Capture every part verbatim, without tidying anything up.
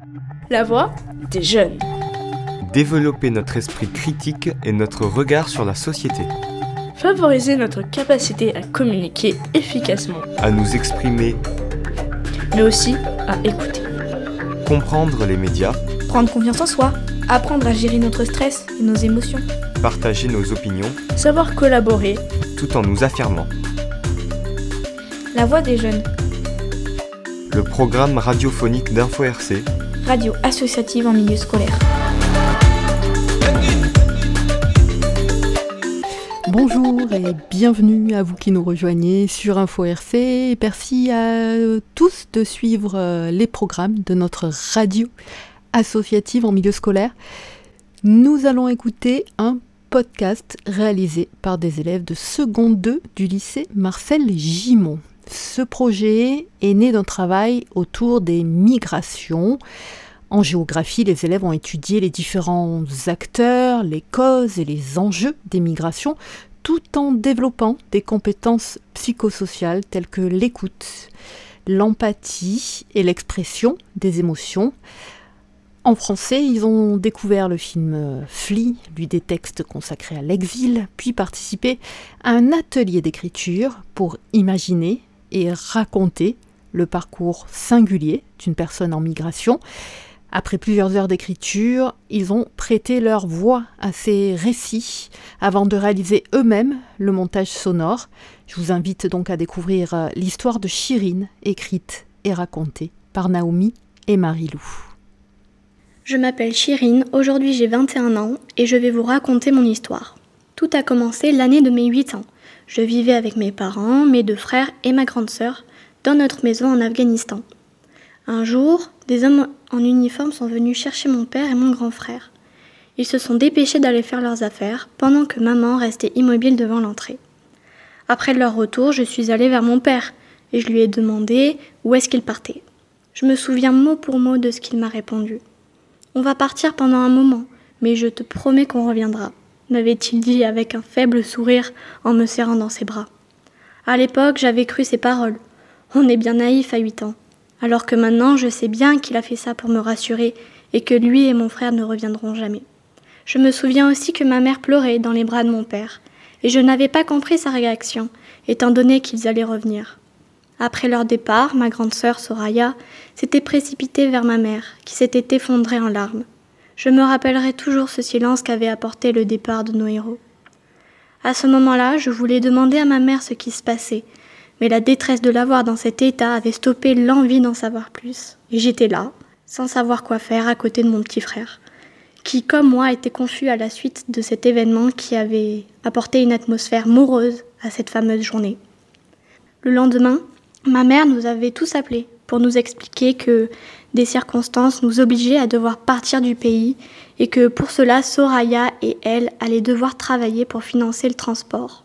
La voix des jeunes. Développer notre esprit critique et notre regard sur la société. Favoriser notre capacité à communiquer efficacement. À nous exprimer. Mais aussi à écouter. Comprendre les médias. Prendre confiance en soi. Apprendre à gérer notre stress et nos émotions. Partager nos opinions. Savoir collaborer. Tout en nous affirmant. La voix des jeunes. Le programme radiophonique d'Info R C. Radio associative en milieu scolaire. Bonjour et bienvenue à vous qui nous rejoignez sur Info R C. Merci à tous de suivre les programmes de notre radio associative en milieu scolaire. Nous allons écouter un podcast réalisé par des élèves de seconde deux du lycée Marcel Gimond. Ce projet est né d'un travail autour des migrations. En géographie, les élèves ont étudié les différents acteurs, les causes et les enjeux des migrations, tout en développant des compétences psychosociales telles que l'écoute, l'empathie et l'expression des émotions. En français, ils ont découvert le film Flea, lui des textes consacrés à l'exil, puis participé à un atelier d'écriture pour imaginer et raconter le parcours singulier d'une personne en migration. Après plusieurs heures d'écriture, ils ont prêté leur voix à ces récits avant de réaliser eux-mêmes le montage sonore. Je vous invite donc à découvrir l'histoire de Chirine, écrite et racontée par Naomi et Marilou. Je m'appelle Chirine, aujourd'hui j'ai vingt et un ans et je vais vous raconter mon histoire. Tout a commencé l'année de mes huit ans. Je vivais avec mes parents, mes deux frères et ma grande sœur dans notre maison en Afghanistan. Un jour, des hommes en uniforme sont venus chercher mon père et mon grand frère. Ils se sont dépêchés d'aller faire leurs affaires pendant que maman restait immobile devant l'entrée. Après leur retour, je suis allée vers mon père et je lui ai demandé où est-ce qu'il partait. Je me souviens mot pour mot de ce qu'il m'a répondu. « On va partir pendant un moment, mais je te promets qu'on reviendra », m'avait-il dit avec un faible sourire en me serrant dans ses bras. À l'époque, j'avais cru ses paroles. On est bien naïf à huit ans. Alors que maintenant, je sais bien qu'il a fait ça pour me rassurer et que lui et mon frère ne reviendront jamais. Je me souviens aussi que ma mère pleurait dans les bras de mon père, et je n'avais pas compris sa réaction, étant donné qu'ils allaient revenir. Après leur départ, ma grande sœur, Soraya, s'était précipitée vers ma mère, qui s'était effondrée en larmes. Je me rappellerai toujours ce silence qu'avait apporté le départ de nos héros. À ce moment-là, je voulais demander à ma mère ce qui se passait, mais la détresse de la voir dans cet état avait stoppé l'envie d'en savoir plus. Et j'étais là, sans savoir quoi faire à côté de mon petit frère, qui, comme moi, était confus à la suite de cet événement qui avait apporté une atmosphère morose à cette fameuse journée. Le lendemain, ma mère nous avait tous appelés pour nous expliquer que des circonstances nous obligeaient à devoir partir du pays et que pour cela, Soraya et elle allaient devoir travailler pour financer le transport.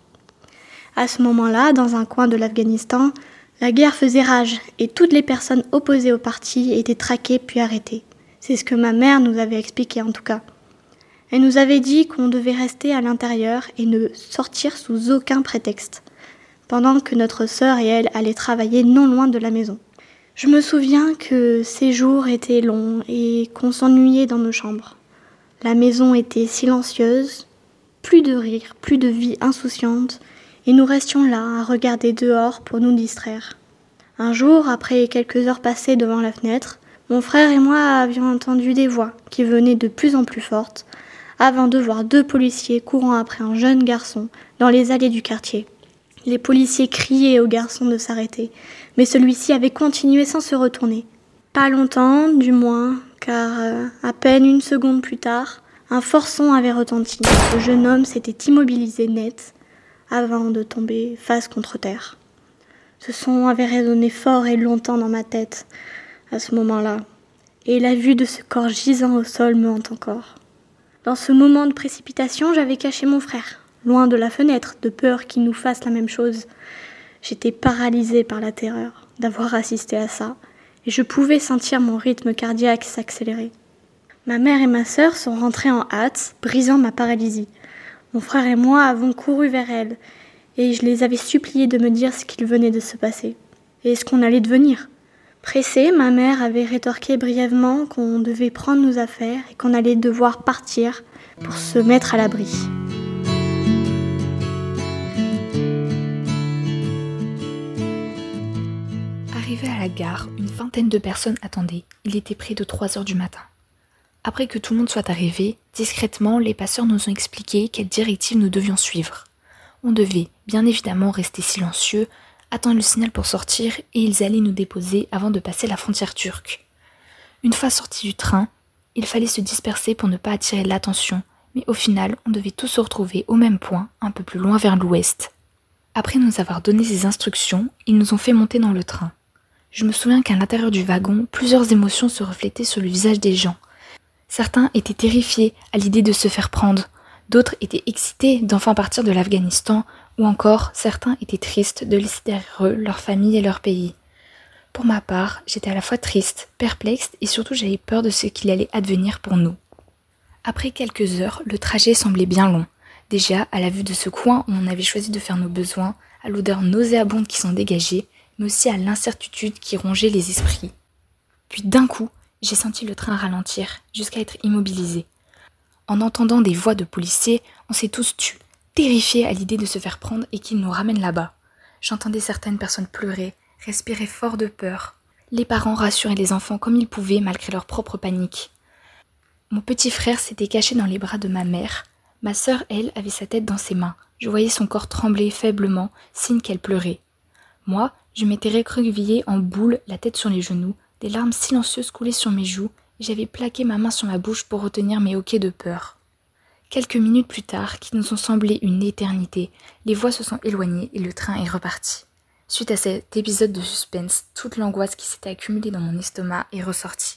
À ce moment-là, dans un coin de l'Afghanistan, la guerre faisait rage et toutes les personnes opposées au parti étaient traquées puis arrêtées. C'est ce que ma mère nous avait expliqué en tout cas. Elle nous avait dit qu'on devait rester à l'intérieur et ne sortir sous aucun prétexte, pendant que notre sœur et elle allaient travailler non loin de la maison. Je me souviens que ces jours étaient longs et qu'on s'ennuyait dans nos chambres. La maison était silencieuse, plus de rire, plus de vie insouciante, et nous restions là à regarder dehors pour nous distraire. Un jour, après quelques heures passées devant la fenêtre, mon frère et moi avions entendu des voix qui venaient de plus en plus fortes, avant de voir deux policiers courant après un jeune garçon dans les allées du quartier. Les policiers criaient au garçon de s'arrêter, mais celui-ci avait continué sans se retourner. Pas longtemps, du moins, car euh, à peine une seconde plus tard, un fort son avait retenti. Le jeune homme s'était immobilisé net avant de tomber face contre terre. Ce son avait résonné fort et longtemps dans ma tête à ce moment-là, et la vue de ce corps gisant au sol me hante encore. Dans ce moment de précipitation, j'avais caché mon frère, loin de la fenêtre, de peur qu'il nous fasse la même chose. J'étais paralysée par la terreur d'avoir assisté à ça, et je pouvais sentir mon rythme cardiaque s'accélérer. Ma mère et ma sœur sont rentrées en hâte, brisant ma paralysie. Mon frère et moi avons couru vers elles, et je les avais suppliées de me dire ce qu'il venait de se passer, et ce qu'on allait devenir. Pressée, ma mère avait rétorqué brièvement qu'on devait prendre nos affaires et qu'on allait devoir partir pour se mettre à l'abri. Arrivés à la gare, une vingtaine de personnes attendaient. Il était près de trois heures du matin. Après que tout le monde soit arrivé, discrètement, les passeurs nous ont expliqué quelles directives nous devions suivre. On devait, bien évidemment, rester silencieux, attendre le signal pour sortir et ils allaient nous déposer avant de passer la frontière turque. Une fois sortis du train, il fallait se disperser pour ne pas attirer l'attention, mais au final, on devait tous se retrouver au même point, un peu plus loin vers l'ouest. Après nous avoir donné ces instructions, ils nous ont fait monter dans le train. Je me souviens qu'à l'intérieur du wagon, plusieurs émotions se reflétaient sur le visage des gens. Certains étaient terrifiés à l'idée de se faire prendre, d'autres étaient excités d'enfin partir de l'Afghanistan, ou encore certains étaient tristes de laisser derrière eux leur famille et leur pays. Pour ma part, j'étais à la fois triste, perplexe et surtout j'avais peur de ce qu'il allait advenir pour nous. Après quelques heures, le trajet semblait bien long. Déjà, à la vue de ce coin où on avait choisi de faire nos besoins, à l'odeur nauséabonde qui s'en dégageait, mais aussi à l'incertitude qui rongeait les esprits. Puis d'un coup, j'ai senti le train ralentir, jusqu'à être immobilisé. En entendant des voix de policiers, on s'est tous tus, terrifiés à l'idée de se faire prendre et qu'ils nous ramènent là-bas. J'entendais certaines personnes pleurer, respirer fort de peur. Les parents rassuraient les enfants comme ils pouvaient malgré leur propre panique. Mon petit frère s'était caché dans les bras de ma mère. Ma sœur, elle, avait sa tête dans ses mains. Je voyais son corps trembler faiblement, signe qu'elle pleurait. Moi, je m'étais recroquevillée en boule, la tête sur les genoux, des larmes silencieuses coulaient sur mes joues et j'avais plaqué ma main sur ma bouche pour retenir mes hoquets de peur. Quelques minutes plus tard, qui nous ont semblé une éternité, les voix se sont éloignées et le train est reparti. Suite à cet épisode de suspense, toute l'angoisse qui s'était accumulée dans mon estomac est ressortie.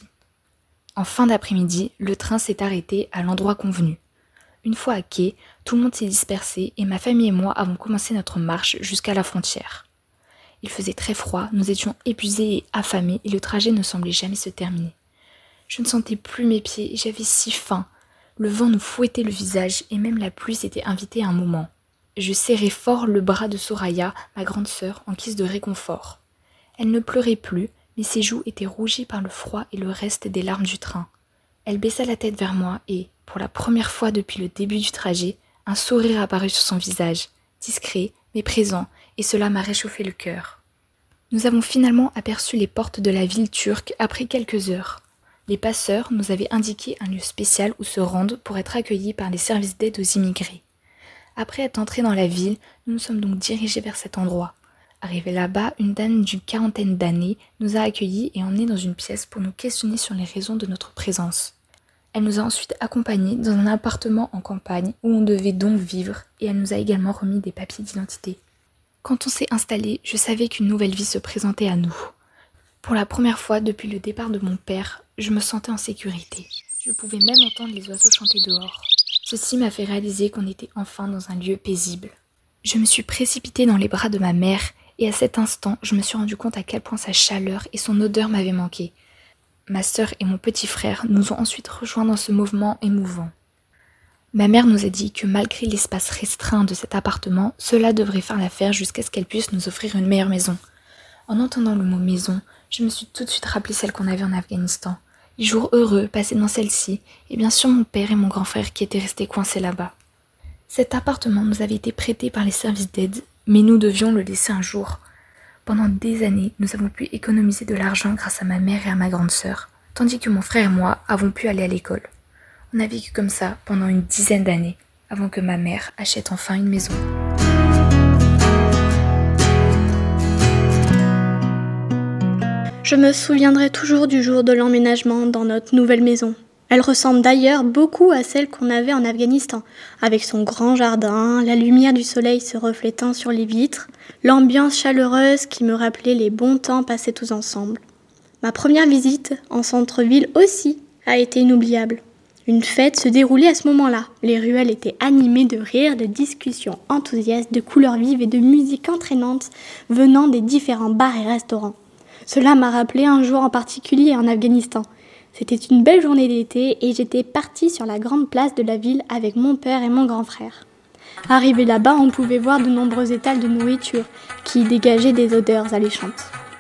En fin d'après-midi, le train s'est arrêté à l'endroit convenu. Une fois à quai, tout le monde s'est dispersé et ma famille et moi avons commencé notre marche jusqu'à la frontière. Il faisait très froid, nous étions épuisés et affamés et le trajet ne semblait jamais se terminer. Je ne sentais plus mes pieds et j'avais si faim. Le vent nous fouettait le visage et même la pluie s'était invitée à un moment. Je serrais fort le bras de Soraya, ma grande sœur, en guise de réconfort. Elle ne pleurait plus, mais ses joues étaient rougies par le froid et le reste des larmes du train. Elle baissa la tête vers moi et, pour la première fois depuis le début du trajet, un sourire apparut sur son visage, discret mais présent, et cela m'a réchauffé le cœur. Nous avons finalement aperçu les portes de la ville turque après quelques heures. Les passeurs nous avaient indiqué un lieu spécial où se rendre pour être accueillis par les services d'aide aux immigrés. Après être entrés dans la ville, nous nous sommes donc dirigés vers cet endroit. Arrivée là-bas, une dame d'une quarantaine d'années nous a accueillis et emmenés dans une pièce pour nous questionner sur les raisons de notre présence. Elle nous a ensuite accompagnés dans un appartement en campagne où on devait donc vivre et elle nous a également remis des papiers d'identité. Quand on s'est installé, je savais qu'une nouvelle vie se présentait à nous. Pour la première fois depuis le départ de mon père, je me sentais en sécurité. Je pouvais même entendre les oiseaux chanter dehors. Ceci m'a fait réaliser qu'on était enfin dans un lieu paisible. Je me suis précipitée dans les bras de ma mère et à cet instant, je me suis rendu compte à quel point sa chaleur et son odeur m'avaient manqué. Ma sœur et mon petit frère nous ont ensuite rejoints dans ce mouvement émouvant. Ma mère nous a dit que malgré l'espace restreint de cet appartement, cela devrait faire l'affaire jusqu'à ce qu'elle puisse nous offrir une meilleure maison. En entendant le mot maison, je me suis tout de suite rappelé celle qu'on avait en Afghanistan. Les jours heureux passés dans celle-ci, et bien sûr mon père et mon grand frère qui étaient restés coincés là-bas. Cet appartement nous avait été prêté par les services d'aide, mais nous devions le laisser un jour. Pendant des années, nous avons pu économiser de l'argent grâce à ma mère et à ma grande sœur, tandis que mon frère et moi avons pu aller à l'école. On a vécu comme ça pendant une dizaine d'années, avant que ma mère achète enfin une maison. Je me souviendrai toujours du jour de l'emménagement dans notre nouvelle maison. Elle ressemble d'ailleurs beaucoup à celle qu'on avait en Afghanistan, avec son grand jardin, la lumière du soleil se reflétant sur les vitres, l'ambiance chaleureuse qui me rappelait les bons temps passés tous ensemble. Ma première visite en centre-ville aussi a été inoubliable. Une fête se déroulait à ce moment-là. Les ruelles étaient animées de rires, de discussions enthousiastes, de couleurs vives et de musique entraînante venant des différents bars et restaurants. Cela m'a rappelé un jour en particulier en Afghanistan. C'était une belle journée d'été et j'étais partie sur la grande place de la ville avec mon père et mon grand frère. Arrivé là-bas, on pouvait voir de nombreux étals de nourriture qui dégageaient des odeurs alléchantes.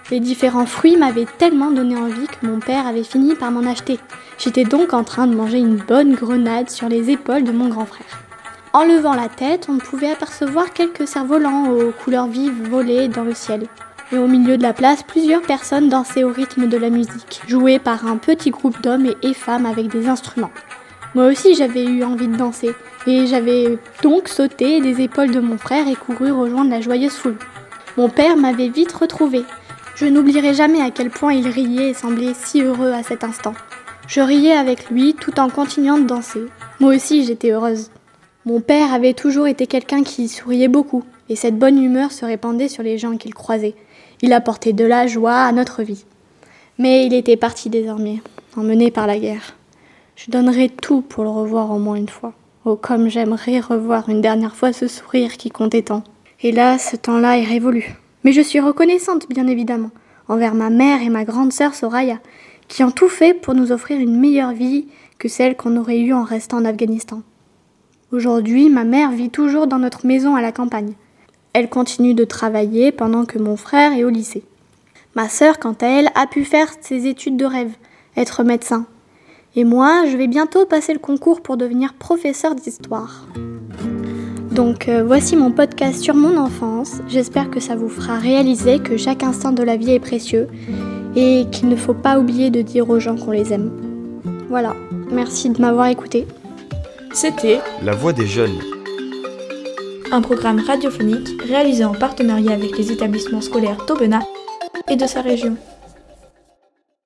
Les différents fruits m'avaient tellement donné envie que mon père avait fini par m'en acheter. J'étais donc en train de manger une bonne grenade sur les épaules de mon grand frère. En levant la tête, on pouvait apercevoir quelques cerfs-volants aux couleurs vives voler dans le ciel. Et au milieu de la place, plusieurs personnes dansaient au rythme de la musique, jouées par un petit groupe d'hommes et femmes avec des instruments. Moi aussi j'avais eu envie de danser, et j'avais donc sauté des épaules de mon frère et couru rejoindre la joyeuse foule. Mon père m'avait vite retrouvée. Je n'oublierai jamais à quel point il riait et semblait si heureux à cet instant. Je riais avec lui tout en continuant de danser. Moi aussi j'étais heureuse. Mon père avait toujours été quelqu'un qui souriait beaucoup, et cette bonne humeur se répandait sur les gens qu'il croisait. Il apportait de la joie à notre vie. Mais il était parti désormais, emmené par la guerre. Je donnerais tout pour le revoir au moins une fois. Oh, comme j'aimerais revoir une dernière fois ce sourire qui comptait tant. Hélas, ce temps-là est révolu. Mais je suis reconnaissante, bien évidemment, envers ma mère et ma grande sœur Soraya, qui ont tout fait pour nous offrir une meilleure vie que celle qu'on aurait eue en restant en Afghanistan. Aujourd'hui, ma mère vit toujours dans notre maison à la campagne. Elle continue de travailler pendant que mon frère est au lycée. Ma sœur, quant à elle, a pu faire ses études de rêve, être médecin. Et moi, je vais bientôt passer le concours pour devenir professeur d'histoire. Donc euh, voici mon podcast sur mon enfance. J'espère que ça vous fera réaliser que chaque instant de la vie est précieux et qu'il ne faut pas oublier de dire aux gens qu'on les aime. Voilà, merci de m'avoir écouté. C'était La Voix des Jeunes. un programme radiophonique réalisé en partenariat avec les établissements scolaires d'Aubenas et de sa région.